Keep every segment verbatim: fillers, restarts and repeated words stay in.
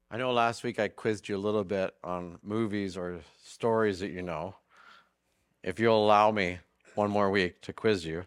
I know last week I quizzed you a little bit on movies or stories that you know. If you'll allow me one more week to quiz you,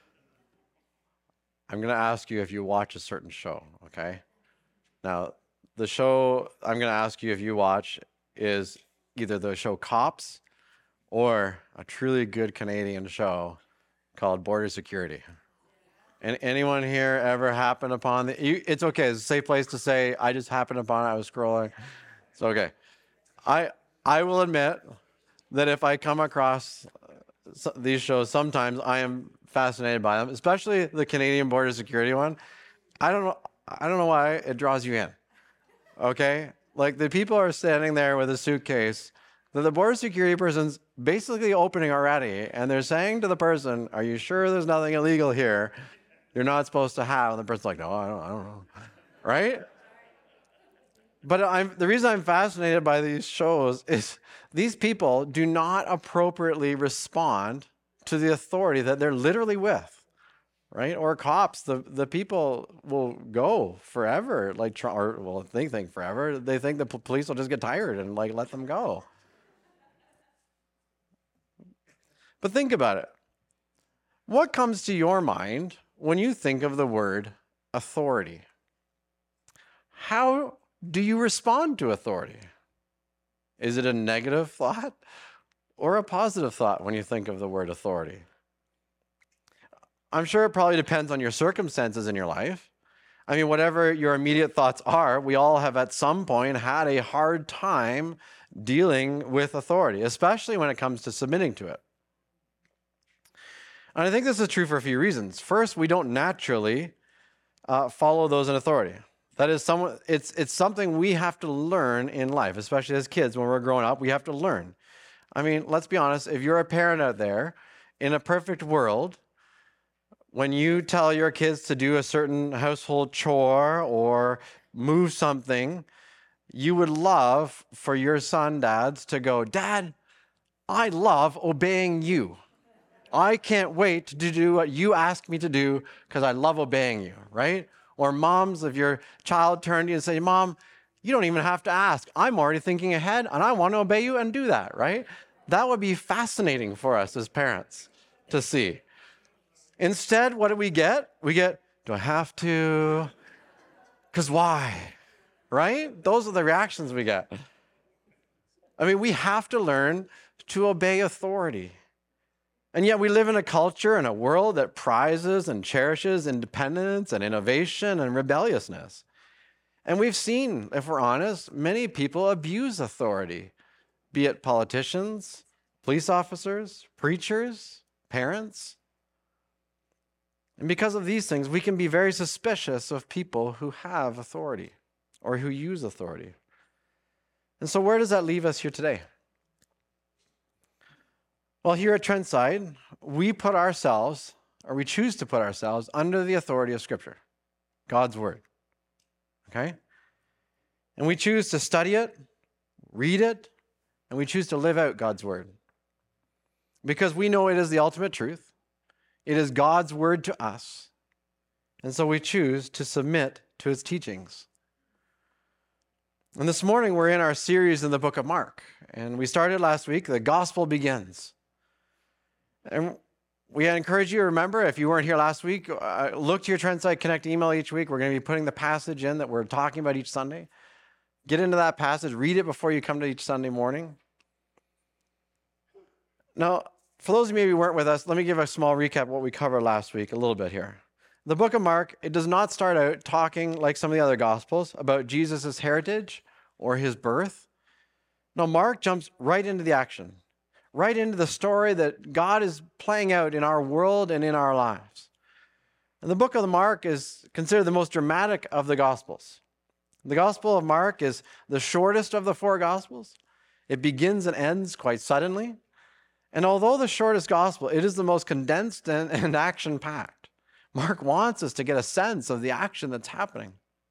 I'm going to ask you if you watch a certain show, okay? Now, the show I'm going to ask you if you watch is either the show Cops or a truly good Canadian show called Border Security. And anyone here ever happened upon the, you, it's okay, it's a safe place to say, I just happened upon it, I was scrolling. It's okay. I I will admit that if I come across uh, these shows, sometimes I am fascinated by them, especially the Canadian Border Security one. I don't know. I don't know why it draws you in. Okay, like the people are standing there with a suitcase that the border security person's basically opening already, and they're saying to the person, "Are you sure there's nothing illegal here? You're not supposed to have." And the person's like, "No, I don't. I don't know." Right? But I'm, the reason I'm fascinated by these shows is these people do not appropriately respond to the authority that they're literally with, right? Or cops, the, the people will go forever, like, or well, they think forever. They think the police will just get tired and like let them go. But think about it. What comes to your mind when you think of the word authority? How do you respond to authority? Is it a negative thought or a positive thought when you think of the word authority? I'm sure it probably depends on your circumstances in your life. I mean, whatever your immediate thoughts are, we all have at some point had a hard time dealing with authority, especially when it comes to submitting to it. And I think this is true for a few reasons. First, we don't naturally uh, follow those in authority. That is, some, it's, it's something we have to learn in life, especially as kids. When we're growing up, we have to learn. I mean, let's be honest. If you're a parent out there, in a perfect world, when you tell your kids to do a certain household chore or move something, you would love for your son, dads, to go, "Dad, I love obeying you. I can't wait to do what you ask me to do because I love obeying you," right? Or moms, if your child turned to you and said, "Mom, you don't even have to ask. I'm already thinking ahead and I want to obey you," and do that, right? That would be fascinating for us as parents to see. Instead, what do we get? We get, "Do I have to? Because why?" Right? Those are the reactions we get. I mean, we have to learn to obey authority. And yet we live in a culture and a world that prizes and cherishes independence and innovation and rebelliousness. And we've seen, if we're honest, many people abuse authority, be it politicians, police officers, preachers, parents. And because of these things, we can be very suspicious of people who have authority or who use authority. And so where does that leave us here today? Well, here at Trentside, we put ourselves, or we choose to put ourselves, under the authority of Scripture, God's Word. Okay? And we choose to study it, read it, and we choose to live out God's Word. Because we know it is the ultimate truth. It is God's Word to us. And so we choose to submit to its teachings. And this morning, we're in our series in the book of Mark. And we started last week, The Gospel Begins. And we encourage you to remember, if you weren't here last week, uh, look to your Trentside Connect email each week. We're going to be putting the passage in that we're talking about each Sunday. Get into that passage, read it before you come to each Sunday morning. Now, for those of you who maybe weren't with us, let me give a small recap of what we covered last week, a little bit here. The book of Mark, it does not start out talking like some of the other Gospels about Jesus' heritage or his birth. No, Mark jumps right into the action. Right into the story that God is playing out in our world and in our lives. And the book of Mark is considered the most dramatic of the Gospels. The Gospel of Mark is the shortest of the four Gospels. It begins and ends quite suddenly. And although the shortest Gospel, it is the most condensed and, and action-packed. Mark wants us to get a sense of the action that's happening.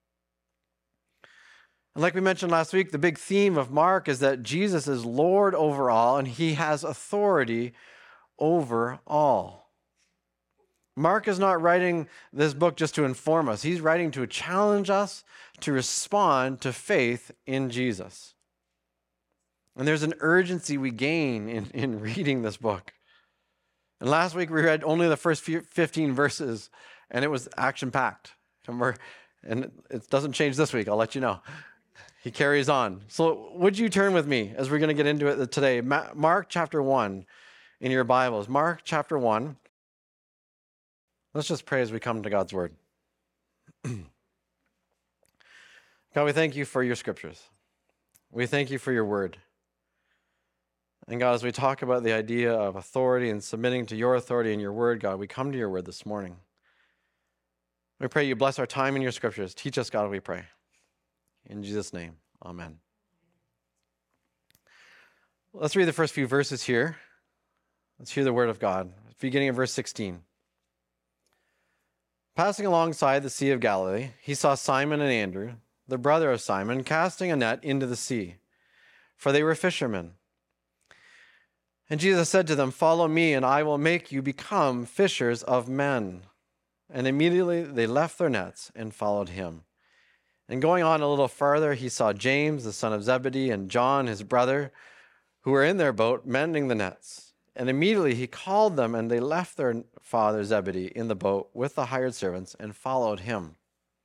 And like we mentioned last week, the big theme of Mark is that Jesus is Lord over all, and he has authority over all. Mark is not writing this book just to inform us. He's writing to challenge us to respond to faith in Jesus. And there's an urgency we gain in, in reading this book. And last week we read only the first few, fifteen verses, and it was action-packed. And, we're, and it doesn't change this week, I'll let you know. He carries on. So would you turn with me as we're going to get into it today? Mark chapter one in your Bibles. Mark chapter one. Let's just pray as we come to God's word. God, we thank you for your scriptures. We thank you for your word. And God, as we talk about the idea of authority and submitting to your authority and your word, God, we come to your word this morning. We pray you bless our time in your scriptures. Teach us, God, we pray. In Jesus' name, amen. Let's read the first few verses here. Let's hear the word of God. Beginning of verse sixteen. Passing alongside the Sea of Galilee, he saw Simon and Andrew, the brother of Simon, casting a net into the sea, for they were fishermen. And Jesus said to them, "Follow me, and I will make you become fishers of men." And immediately they left their nets and followed him. And going on a little farther, he saw James, the son of Zebedee, and John, his brother, who were in their boat mending the nets. And immediately he called them, and they left their father Zebedee in the boat with the hired servants and followed him.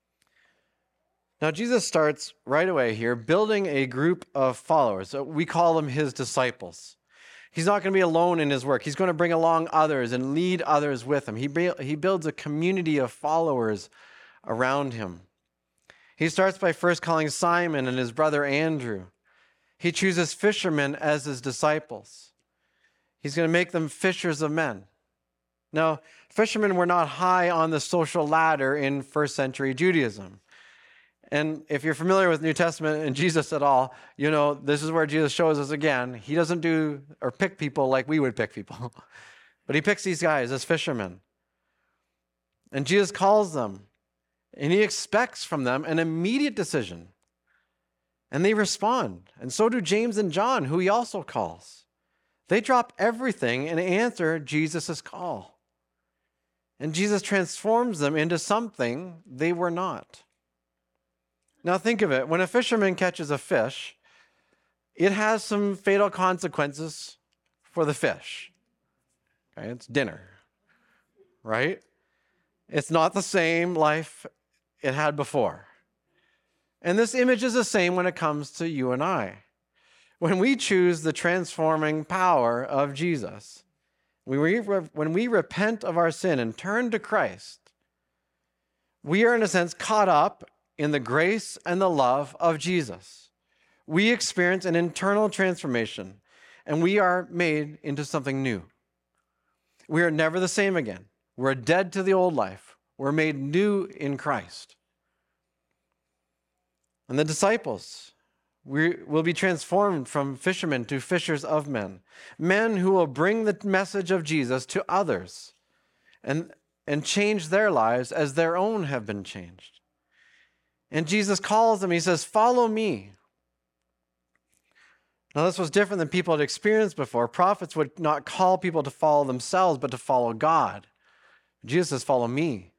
Now Jesus starts right away here building a group of followers. So we call them his disciples. He's not going to be alone in his work. He's going to bring along others and lead others with him. He, he builds a community of followers around him. He starts by first calling Simon and his brother Andrew. He chooses fishermen as his disciples. He's going to make them fishers of men. Now, fishermen were not high on the social ladder in first century Judaism. And if you're familiar with New Testament and Jesus at all, you know, this is where Jesus shows us again. He doesn't do or pick people like we would pick people, but he picks these guys as fishermen. And Jesus calls them, and he expects from them an immediate decision. And they respond. And so do James and John, who he also calls. They drop everything and answer Jesus' call. And Jesus transforms them into something they were not. Now think of it. When a fisherman catches a fish, it has some fatal consequences for the fish. Okay, it's dinner, right? It's not the same life it had before. And this image is the same when it comes to you and I. When we choose the transforming power of Jesus, when we, when we repent of our sin and turn to Christ, we are in a sense caught up in the grace and the love of Jesus. We experience an internal transformation, and we are made into something new. We are never the same again. We're dead to the old life. We're made new in Christ. And the disciples, we will be transformed from fishermen to fishers of men, men who will bring the message of Jesus to others and, and change their lives as their own have been changed. And Jesus calls them, he says, "Follow me." Now, this was different than people had experienced before. Prophets would not call people to follow themselves, but to follow God. Jesus says, "Follow me."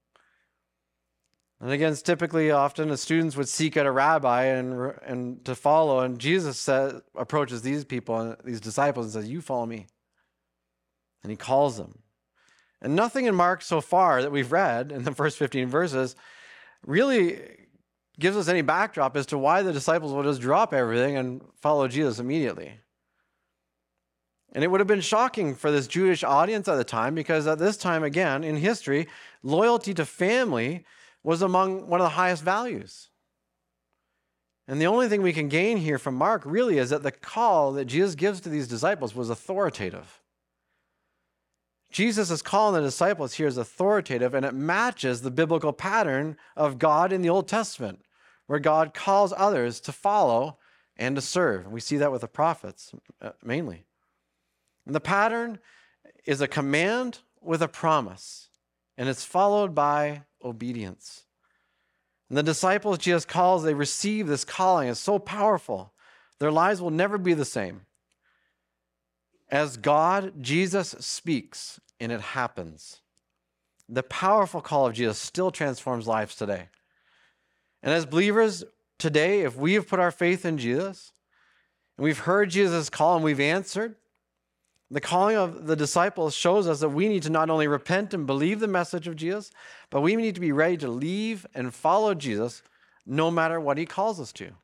And again, it's typically often the students would seek out a rabbi and, and to follow. And Jesus says, approaches these people, these disciples, and says, "You follow me." And he calls them. And nothing in Mark so far that we've read in the first fifteen verses really gives us any backdrop as to why the disciples would just drop everything and follow Jesus immediately. And it would have been shocking for this Jewish audience at the time, because at this time, again, in history, loyalty to family was among one of the highest values. And the only thing we can gain here from Mark really is that the call that Jesus gives to these disciples was authoritative. Jesus is calling the disciples here as authoritative, and it matches the biblical pattern of God in the Old Testament, where God calls others to follow and to serve. And we see that with the prophets mainly. And the pattern is a command with a promise, and it's followed by obedience. And the disciples Jesus calls, they receive this calling. It's so powerful. Their lives will never be the same. As God, Jesus speaks, and it happens. The powerful call of Jesus still transforms lives today. And as believers today, if we have put our faith in Jesus, and we've heard Jesus' call and we've answered, the calling of the disciples shows us that we need to not only repent and believe the message of Jesus, but we need to be ready to leave and follow Jesus no matter what he calls us to.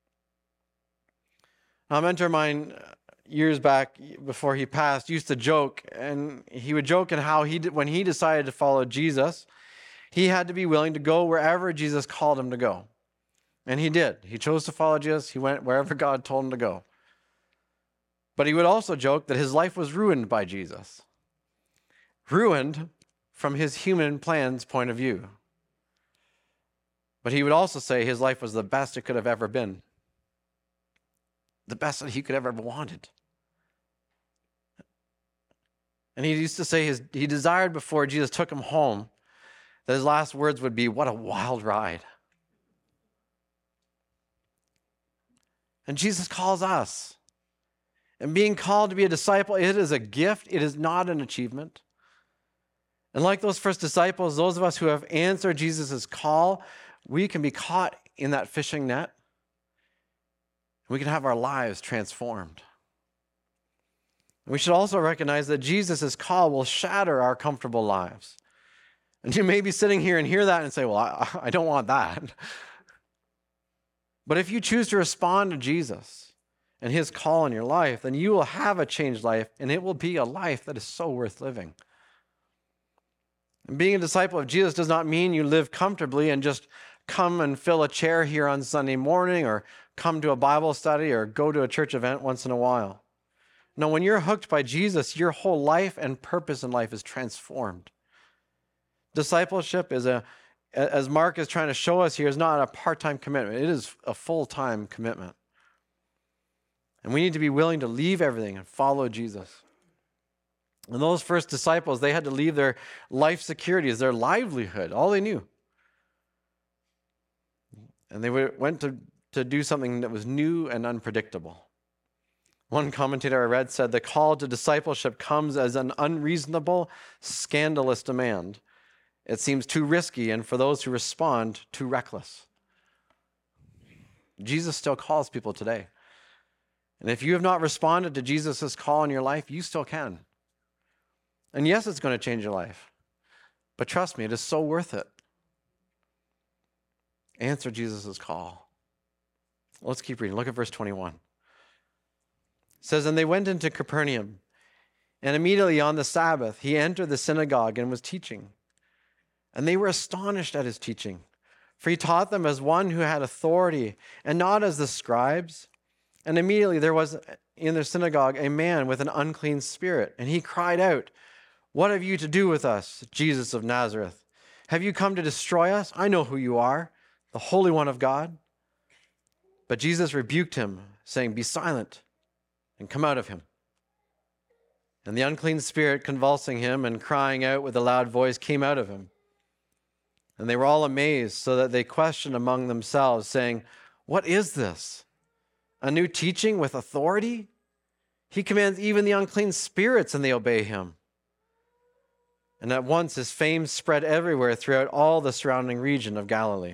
Now, a mentor of mine years back, before he passed, used to joke, and he would joke in how he did, when he decided to follow Jesus, he had to be willing to go wherever Jesus called him to go. And he did. He chose to follow Jesus. He went wherever God told him to go. But he would also joke that his life was ruined by Jesus. Ruined from his human plan's point of view. But he would also say his life was the best it could have ever been. The best that he could have ever wanted. And he used to say his, he desired before Jesus took him home that his last words would be, "What a wild ride." And Jesus calls us. And being called to be a disciple, it is a gift. It is not an achievement. And like those first disciples, those of us who have answered Jesus' call, we can be caught in that fishing net. We can have our lives transformed. We should also recognize that Jesus' call will shatter our comfortable lives. And you may be sitting here and hear that and say, well, I, I don't want that. But if you choose to respond to Jesus and his call in your life, then you will have a changed life, and it will be a life that is so worth living. And being a disciple of Jesus does not mean you live comfortably and just come and fill a chair here on Sunday morning, or come to a Bible study, or go to a church event once in a while. No, when you're hooked by Jesus, your whole life and purpose in life is transformed. Discipleship is a, as Mark is trying to show us here, is not a part-time commitment. It is a full-time commitment. And we need to be willing to leave everything and follow Jesus. And those first disciples, they had to leave their life securities, their livelihood, all they knew. And they went to, to do something that was new and unpredictable. One commentator I read said, the call to discipleship comes as an unreasonable, scandalous demand. It seems too risky, and for those who respond, too reckless. Jesus still calls people today. And if you have not responded to Jesus' call in your life, you still can. And yes, it's going to change your life. But trust me, it is so worth it. Answer Jesus' call. Let's keep reading. Look at verse twenty-one. It says, and they went into Capernaum, and immediately on the Sabbath, he entered the synagogue and was teaching. And they were astonished at his teaching, for he taught them as one who had authority, and not as the scribes. And immediately there was in their synagogue a man with an unclean spirit, and he cried out, what have you to do with us, Jesus of Nazareth? Have you come to destroy us? I know who you are, the Holy One of God. But Jesus rebuked him, saying, be silent, and come out of him. And the unclean spirit, convulsing him and crying out with a loud voice, came out of him. And they were all amazed, so that they questioned among themselves, saying, what is this? A new teaching with authority? He commands even the unclean spirits, and they obey him. And at once his fame spread everywhere throughout all the surrounding region of Galilee.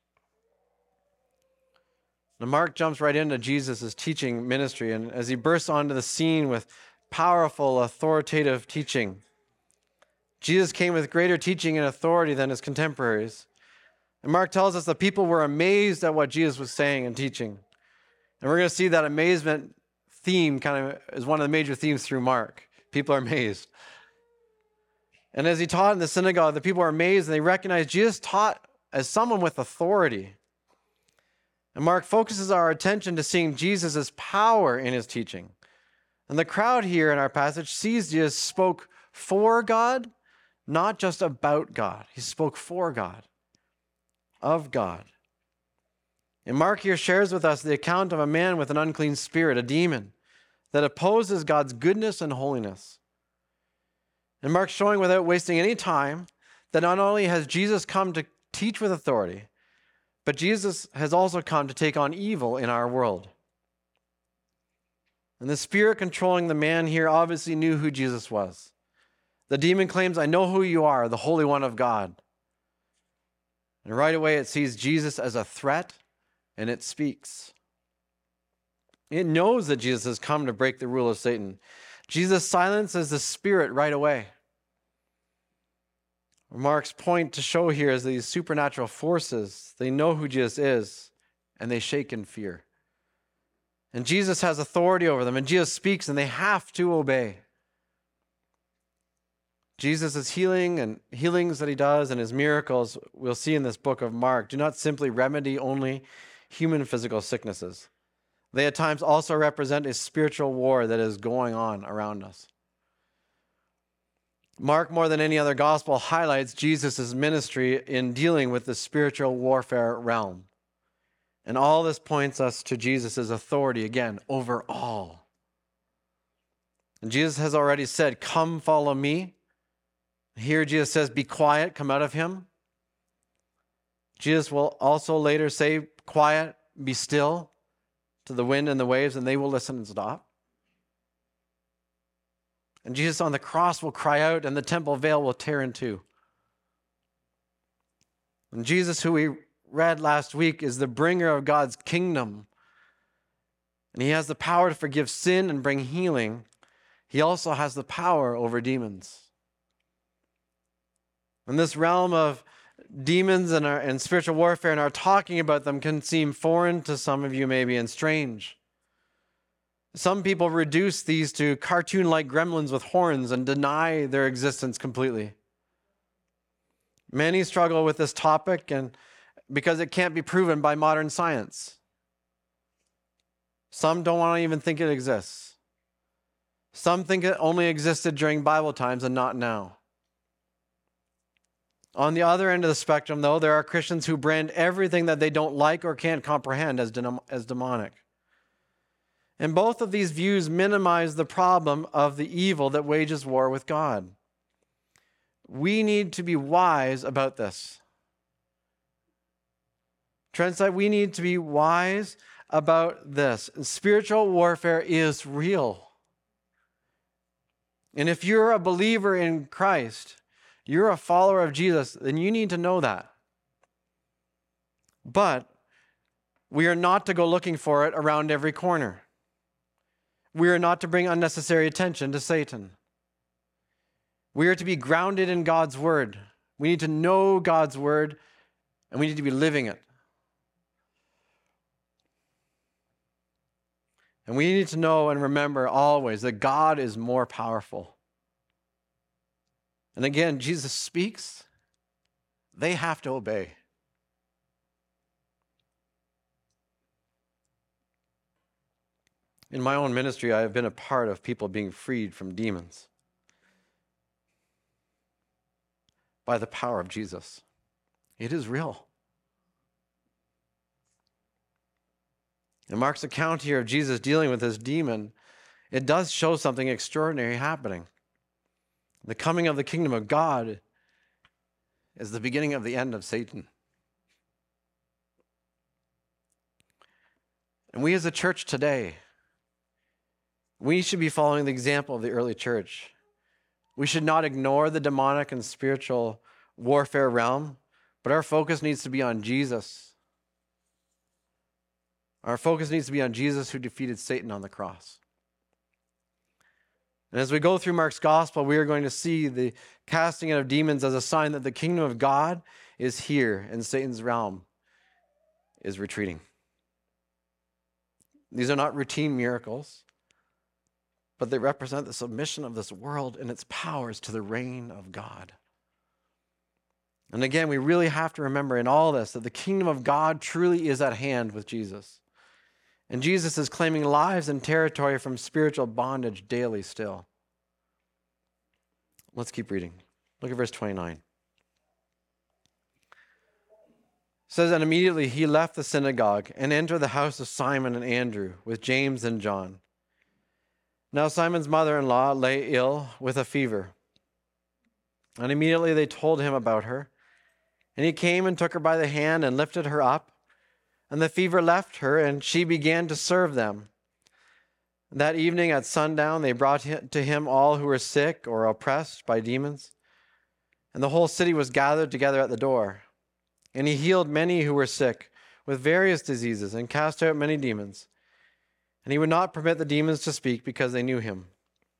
Now Mark jumps right into Jesus' teaching ministry, and as he bursts onto the scene with powerful, authoritative teaching, Jesus came with greater teaching and authority than his contemporaries. And Mark tells us that people were amazed at what Jesus was saying and teaching. And we're going to see that amazement theme kind of is one of the major themes through Mark. People are amazed. And as he taught in the synagogue, the people are amazed, and they recognize Jesus taught as someone with authority. And Mark focuses our attention to seeing Jesus' power in his teaching. And the crowd here in our passage sees Jesus spoke for God, not just about God. He spoke for God, of God. And Mark here shares with us the account of a man with an unclean spirit, a demon, that opposes God's goodness and holiness. And Mark's showing without wasting any time that not only has Jesus come to teach with authority, but Jesus has also come to take on evil in our world. And the spirit controlling the man here obviously knew who Jesus was. The demon claims, I know who you are, the Holy One of God. And right away it sees Jesus as a threat, and it speaks. It knows that Jesus has come to break the rule of Satan. Jesus silences the spirit right away. Mark's point to show here is these supernatural forces, they know who Jesus is, and they shake in fear. And Jesus has authority over them, and Jesus speaks, and they have to obey. Jesus' healing and healings that he does and his miracles, we'll see in this book of Mark, do not simply remedy only human physical sicknesses. They at times also represent a spiritual war that is going on around us. Mark, more than any other gospel, highlights Jesus' ministry in dealing with the spiritual warfare realm. And all this points us to Jesus' authority, again, over all. And Jesus has already said, come follow me. Here Jesus says, be quiet, come out of him. Jesus will also later say, quiet, be still, to the wind and the waves, and they will listen and stop. And Jesus on the cross will cry out, and the temple veil will tear in two. And Jesus, who we read last week, is the bringer of God's kingdom. And he has the power to forgive sin and bring healing. He also has the power over demons. And this realm of demons and, our, and spiritual warfare and our talking about them can seem foreign to some of you maybe and strange. Some people reduce these to cartoon-like gremlins with horns and deny their existence completely. Many struggle with this topic and because it can't be proven by modern science. Some don't want to even think it exists. Some think it only existed during Bible times and not now. On the other end of the spectrum, though, there are Christians who brand everything that they don't like or can't comprehend as, de- as demonic. And both of these views minimize the problem of the evil that wages war with God. We need to be wise about this. Translate, we need to be wise about this. Spiritual warfare is real. And if you're a believer in Christ, you're a follower of Jesus, then you need to know that. But we are not to go looking for it around every corner. We are not to bring unnecessary attention to Satan. We are to be grounded in God's word. We need to know God's word, and we need to be living it. And we need to know and remember always that God is more powerful. And again, Jesus speaks, they have to obey. In my own ministry, I have been a part of people being freed from demons by the power of Jesus. It is real. In Mark's account here of Jesus dealing with this demon, it does show something extraordinary happening. The coming of the kingdom of God is the beginning of the end of Satan. And we as a church today, we should be following the example of the early church. We should not ignore the demonic and spiritual warfare realm, but our focus needs to be on Jesus. Our focus needs to be on Jesus who defeated Satan on the cross. And as we go through Mark's gospel, we are going to see the casting out of demons as a sign that the kingdom of God is here and Satan's realm is retreating. These are not routine miracles, but they represent the submission of this world and its powers to the reign of God. And again, we really have to remember in all this that the kingdom of God truly is at hand with Jesus. And Jesus is claiming lives and territory from spiritual bondage daily still. Let's keep reading. Look at verse twenty-nine. It says, and immediately he left the synagogue and entered the house of Simon and Andrew with James and John. Now Simon's mother-in-law lay ill with a fever. And immediately they told him about her. And he came and took her by the hand and lifted her up. And the fever left her, and she began to serve them. That evening at sundown, they brought to him all who were sick or oppressed by demons, and the whole city was gathered together at the door. And he healed many who were sick with various diseases and cast out many demons. And he would not permit the demons to speak because they knew him.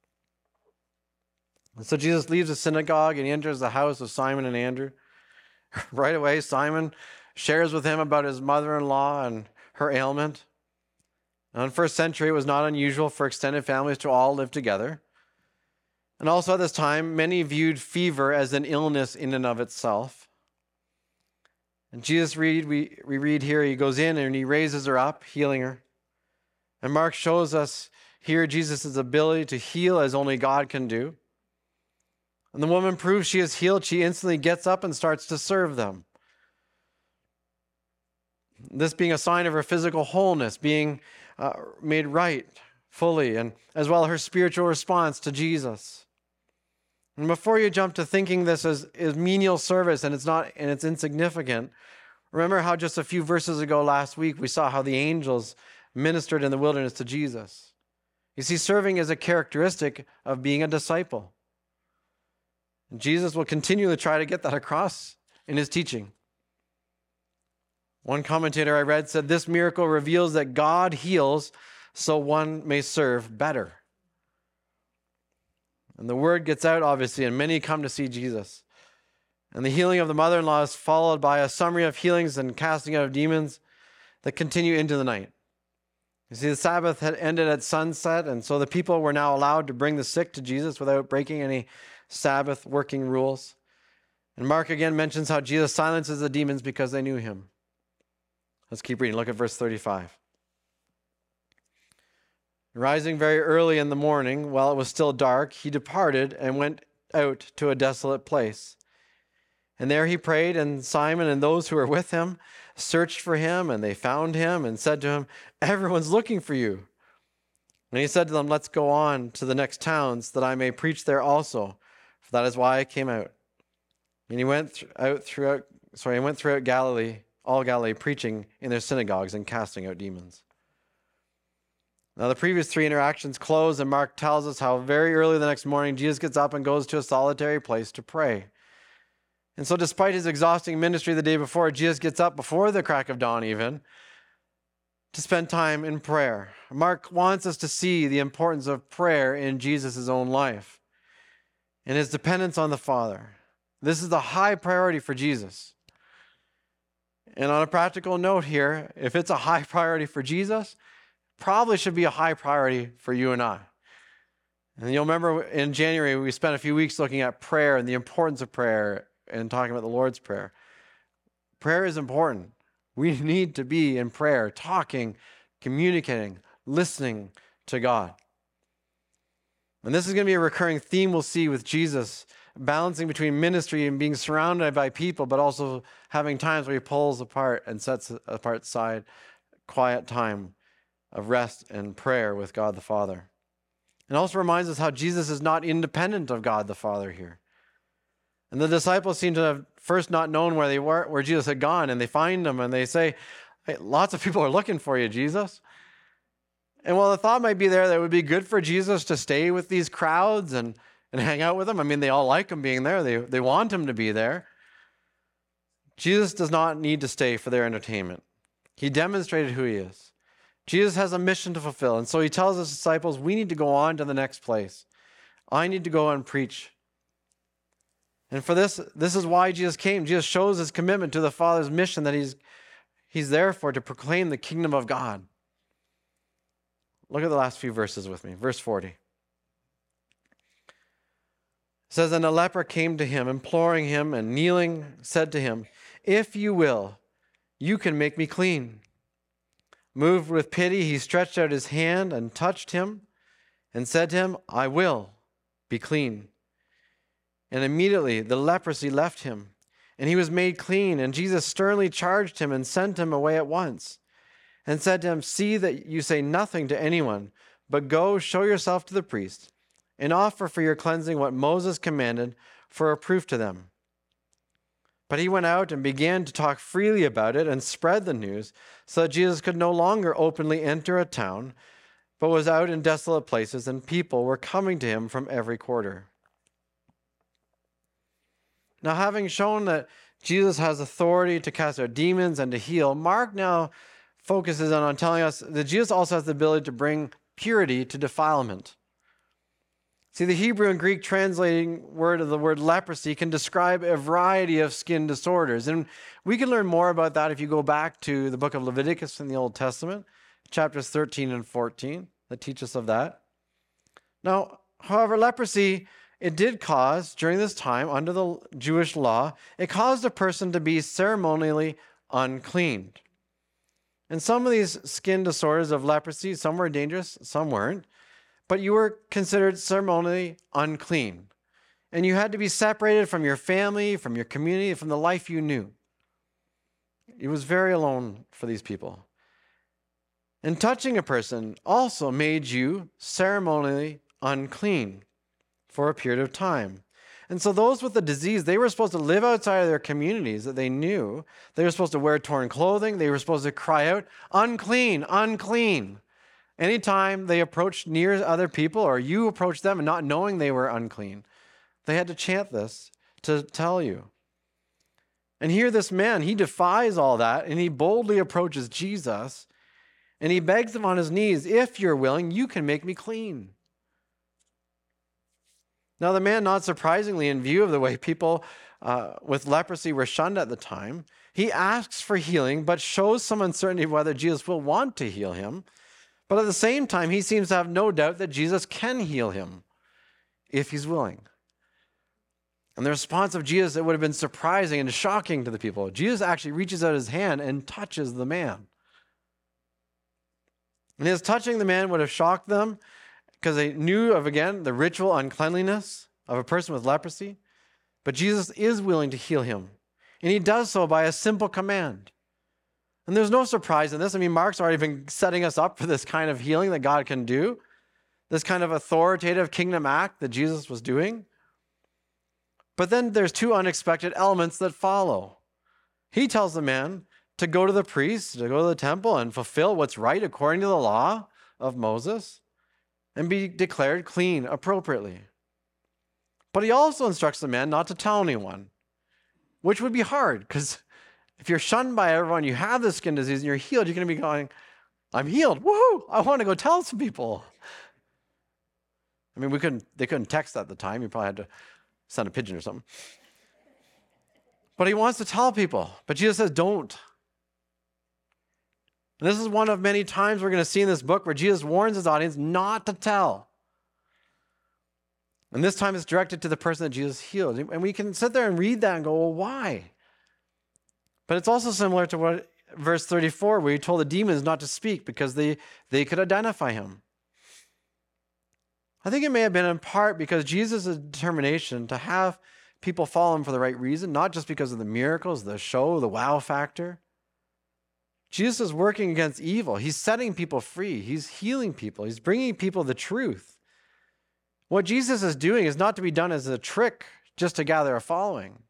And so Jesus leaves the synagogue and he enters the house of Simon and Andrew. Right away, Simon shares with him about his mother-in-law and her ailment. Now, in the first century, it was not unusual for extended families to all live together. And also at this time, many viewed fever as an illness in and of itself. And Jesus, read, we, we read here, he goes in and he raises her up, healing her. And Mark shows us here Jesus' ability to heal as only God can do. And the woman proves she is healed. She instantly gets up and starts to serve them. This being a sign of her physical wholeness, being uh, made right fully, and as well her spiritual response to Jesus. And before you jump to thinking this as, as menial service and it's not and it's insignificant, remember how just a few verses ago last week we saw how the angels ministered in the wilderness to Jesus. You see, serving is a characteristic of being a disciple. And Jesus will continually try to get that across in his teaching. One commentator I read said, this miracle reveals that God heals so one may serve better. And the word gets out, obviously, and many come to see Jesus. And the healing of the mother-in-law is followed by a summary of healings and casting out of demons that continue into the night. You see, the Sabbath had ended at sunset, and so the people were now allowed to bring the sick to Jesus without breaking any Sabbath working rules. And Mark again mentions how Jesus silences the demons because they knew him. Let's keep reading. Look at verse thirty-five. Rising very early in the morning, while it was still dark, he departed and went out to a desolate place. And there he prayed, and Simon and those who were with him searched for him, and they found him and said to him, everyone's looking for you. And he said to them, let's go on to the next towns that I may preach there also, for that is why I came out. And he went th- out throughout, sorry, he went throughout Galilee, all Galilee, preaching in their synagogues and casting out demons. Now, the previous three interactions close, and Mark tells us how very early the next morning, Jesus gets up and goes to a solitary place to pray. And so despite his exhausting ministry the day before, Jesus gets up before the crack of dawn even to spend time in prayer. Mark wants us to see the importance of prayer in Jesus' own life and his dependence on the Father. This is the high priority for Jesus. And on a practical note here, if it's a high priority for Jesus, probably should be a high priority for you and I. And you'll remember in January, we spent a few weeks looking at prayer and the importance of prayer and talking about the Lord's Prayer. Prayer is important. We need to be in prayer, talking, communicating, listening to God. And this is going to be a recurring theme we'll see with Jesus, balancing between ministry and being surrounded by people, but also having times where he pulls apart and sets apart side quiet time of rest and prayer with God the Father. It also reminds us how Jesus is not independent of God the Father here. And the disciples seem to have first not known where they were, where Jesus had gone, and they find him and they say, hey, lots of people are looking for you, Jesus. And while the thought might be there that it would be good for Jesus to stay with these crowds and, and hang out with them, I mean, they all like him being there. They, they want him to be there. Jesus does not need to stay for their entertainment. He demonstrated who he is. Jesus has a mission to fulfill. And so he tells his disciples, we need to go on to the next place. I need to go and preach. And for this, this is why Jesus came. Jesus shows his commitment to the Father's mission that he's, he's there for, to proclaim the kingdom of God. Look at the last few verses with me. Verse forty. It says, and a leper came to him, imploring him, and kneeling, said to him, if you will, you can make me clean. Moved with pity, he stretched out his hand and touched him and said to him, I will be clean. And immediately the leprosy left him, and he was made clean. And Jesus sternly charged him and sent him away at once, and said to him, see that you say nothing to anyone, but go show yourself to the priest, and offer for your cleansing what Moses commanded for a proof to them. But he went out and began to talk freely about it and spread the news, so that Jesus could no longer openly enter a town, but was out in desolate places, and people were coming to him from every quarter. Now, having shown that Jesus has authority to cast out demons and to heal, Mark now focuses on, on telling us that Jesus also has the ability to bring purity to defilement. See, the Hebrew and Greek translating word of the word leprosy can describe a variety of skin disorders. And we can learn more about that if you go back to the book of Leviticus in the Old Testament, chapters thirteen and fourteen, that teach us of that. Now, however, leprosy, it did cause, during this time, under the Jewish law, it caused a person to be ceremonially unclean. And some of these skin disorders of leprosy, some were dangerous, some weren't, but you were considered ceremonially unclean. And you had to be separated from your family, from your community, from the life you knew. It was very alone for these people. And touching a person also made you ceremonially unclean for a period of time. And so those with the disease, they were supposed to live outside of their communities that they knew. They were supposed to wear torn clothing. They were supposed to cry out, unclean, unclean. Anytime they approached near other people or you approached them and not knowing they were unclean, they had to chant this to tell you. And here this man, he defies all that and he boldly approaches Jesus and he begs him on his knees, if you're willing, you can make me clean. Now, the man, not surprisingly, in view of the way people uh, with leprosy were shunned at the time, he asks for healing, but shows some uncertainty of whether Jesus will want to heal him. But at the same time, he seems to have no doubt that Jesus can heal him if he's willing. And the response of Jesus, it would have been surprising and shocking to the people. Jesus actually reaches out his hand and touches the man. And his touching the man would have shocked them, because they knew of, again, the ritual uncleanliness of a person with leprosy. But Jesus is willing to heal him. And he does so by a simple command. And there's no surprise in this. I mean, Mark's already been setting us up for this kind of healing that God can do. This kind of authoritative kingdom act that Jesus was doing. But then there's two unexpected elements that follow. He tells the man to go to the priest, to go to the temple and fulfill what's right according to the law of Moses, and be declared clean appropriately. But he also instructs the man not to tell anyone, which would be hard, because if you're shunned by everyone, you have this skin disease and you're healed, you're going to be going, I'm healed, woohoo, I want to go tell some people. I mean, we couldn't, they couldn't text at the time. You probably had to send a pigeon or something. But he wants to tell people. But Jesus says, don't. And this is one of many times we're going to see in this book where Jesus warns his audience not to tell. And this time it's directed to the person that Jesus healed. And we can sit there and read that and go, well, why? But it's also similar to what verse thirty-four, where he told the demons not to speak because they, they could identify him. I think it may have been in part because Jesus' determination to have people follow him for the right reason, not just because of the miracles, the show, the wow factor. Jesus is working against evil. He's setting people free. He's healing people. He's bringing people the truth. What Jesus is doing is not to be done as a trick just to gather a following.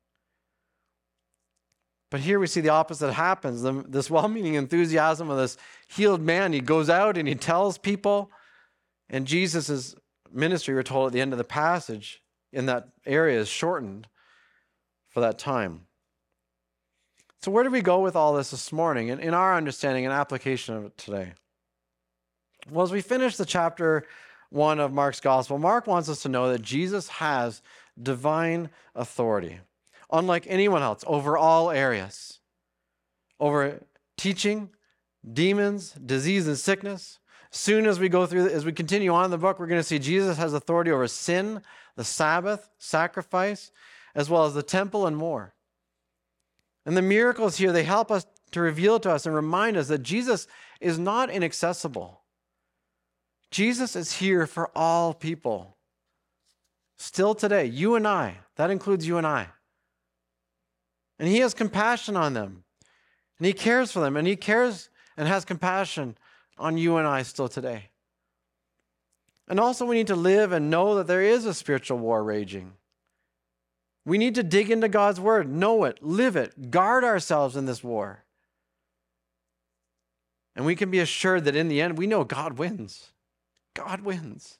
But here we see the opposite happens. This well-meaning enthusiasm of this healed man, he goes out and he tells people. And Jesus' ministry, we're told at the end of the passage, in that area is shortened for that time. So where do we go with all this this morning and in our understanding and application of it today? Well, as we finish the chapter one of Mark's gospel, Mark wants us to know that Jesus has divine authority, unlike anyone else, over all areas, over teaching, demons, disease, and sickness. Soon as we go through, as we continue on in the book, we're going to see Jesus has authority over sin, the Sabbath, sacrifice, as well as the temple and more. And the miracles here, they help us to reveal to us and remind us that Jesus is not inaccessible. Jesus is here for all people. Still today, you and I, that includes you and I. And he has compassion on them. And he cares for them. And he cares and has compassion on you and I still today. And also we need to live and know that there is a spiritual war raging. We need to dig into God's word, know it, live it, guard ourselves in this war. And we can be assured that in the end, we know God wins. God wins.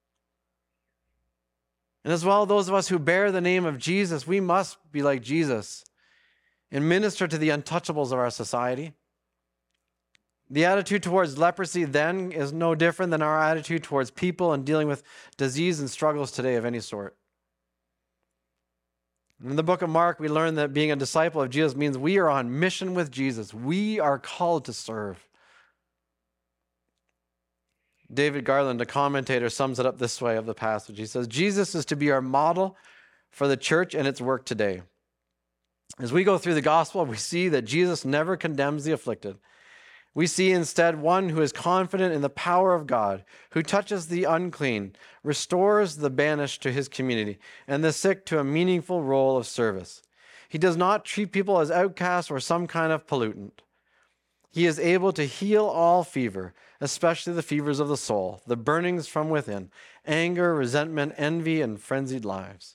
And as well, those of us who bear the name of Jesus, we must be like Jesus and minister to the untouchables of our society. The attitude towards leprosy then is no different than our attitude towards people and dealing with disease and struggles today of any sort. In the book of Mark, we learn that being a disciple of Jesus means we are on mission with Jesus. We are called to serve. David Garland, a commentator, sums it up this way of the passage. He says, Jesus is to be our model for the church and its work today. As we go through the gospel, we see that Jesus never condemns the afflicted. We see instead one who is confident in the power of God, who touches the unclean, restores the banished to his community, and the sick to a meaningful role of service. He does not treat people as outcasts or some kind of pollutant. He is able to heal all fever, especially the fevers of the soul, the burnings from within, anger, resentment, envy, and frenzied lives.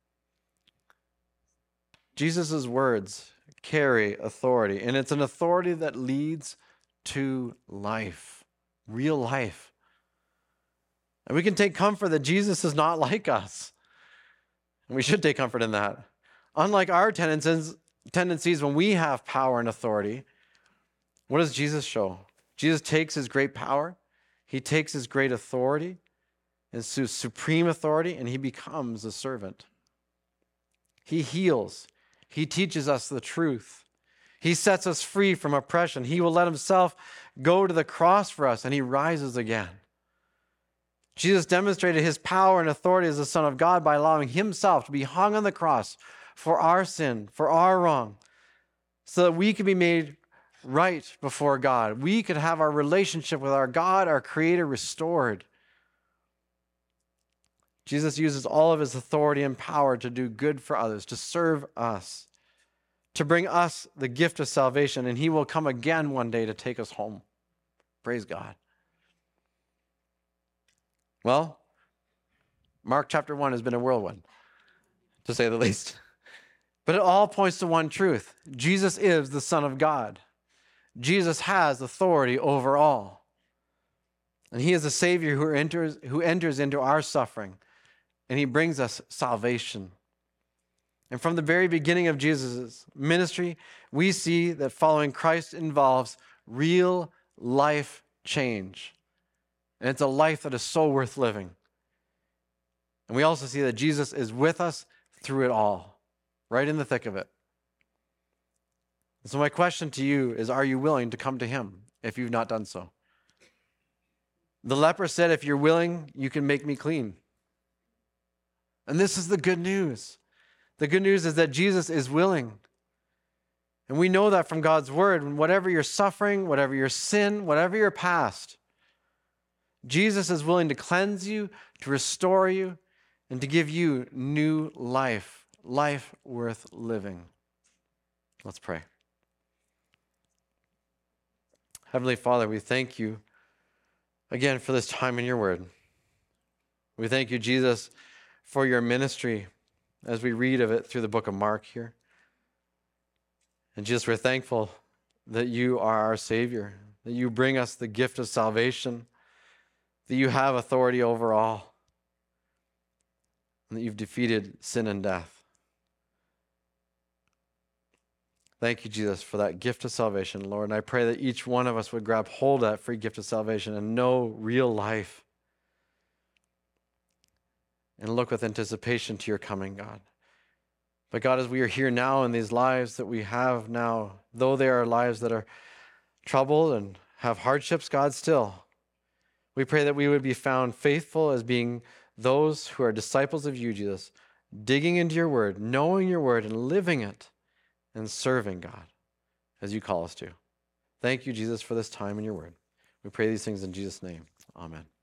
Jesus' words carry authority, and it's an authority that leads to life, real life. And we can take comfort that Jesus is not like us. And we should take comfort in that. Unlike our tendencies, tendencies when we have power and authority, what does Jesus show? Jesus takes his great power, he takes his great authority, his supreme authority, and he becomes a servant. He heals. He teaches us the truth. He sets us free from oppression. He will let himself go to the cross for us, and he rises again. Jesus demonstrated his power and authority as the Son of God by allowing himself to be hung on the cross for our sin, for our wrong, so that we could be made right before God. We could have our relationship with our God, our Creator, restored. Jesus uses all of his authority and power to do good for others, to serve us, to bring us the gift of salvation, and he will come again one day to take us home. Praise God. Well, Mark chapter one has been a whirlwind, to say the least. But it all points to one truth. Jesus is the Son of God. Jesus has authority over all. And he is a Savior who enters, who enters into our suffering, and he brings us salvation. And from the very beginning of Jesus' ministry, we see that following Christ involves real life change. And it's a life that is so worth living. And we also see that Jesus is with us through it all, right in the thick of it. So my question to you is, are you willing to come to him if you've not done so? The leper said, if you're willing, you can make me clean. And this is the good news. The good news is that Jesus is willing. And we know that from God's word. And whatever your suffering, whatever your sin, whatever your past, Jesus is willing to cleanse you, to restore you, and to give you new life, life worth living. Let's pray. Heavenly Father, we thank you again for this time in your word. We thank you, Jesus, for your ministry as we read of it through the book of Mark here. And Jesus, we're thankful that you are our Savior, that you bring us the gift of salvation, that you have authority over all, and that you've defeated sin and death. Thank you, Jesus, for that gift of salvation, Lord. And I pray that each one of us would grab hold of that free gift of salvation and know real life and look with anticipation to your coming, God. But God, as we are here now in these lives that we have now, though they are lives that are troubled and have hardships, God, still, we pray that we would be found faithful as being those who are disciples of you, Jesus, digging into your word, knowing your word and living it, and serving God as you call us to. Thank you, Jesus, for this time in your word. We pray these things in Jesus' name. Amen.